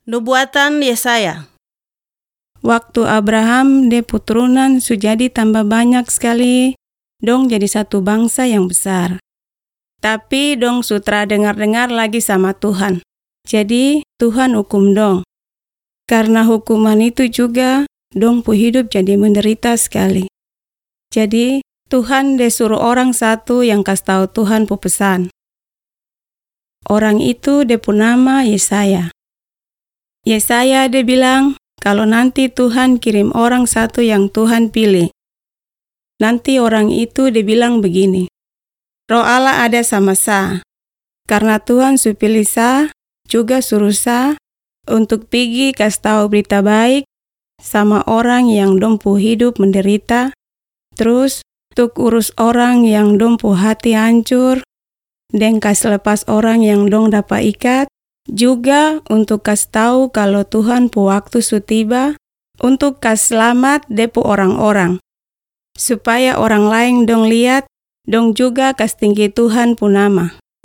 Nubuatan Yesaya. Waktu Abraham de puturunan su jadi tambah banyak sekali, dong jadi satu bangsa yang besar. Tapi dong sutra dengar-dengar lagi sama Tuhan. Jadi Tuhan hukum dong. Karena hukuman itu juga, dong pu hidup jadi menderita sekali. Jadi Tuhan de suruh orang satu yang kasih tahu Tuhan pu pesan. Orang itu de pu nama Yesaya. Yesaya de bilang, kalau nanti Tuhan kirim orang satu yang Tuhan pilih. Nanti orang itu dia bilang begini, Roh Allah ada sama Sa. Karena Tuhan su pilih Sa, juga suruh Sa untuk pergi kasih tahu berita baik sama orang yang dong pu hidup menderita. Terus untuk urus orang yang dong pu hati hancur, dan kasih lepas orang yang dong dapat ikat. Juga untuk kasih tahu kalau Tuhan pu waktu su tiba untuk kasih selamat depu orang-orang. Supaya orang lain dong lihat, dong juga kasih tinggi Tuhan pu nama.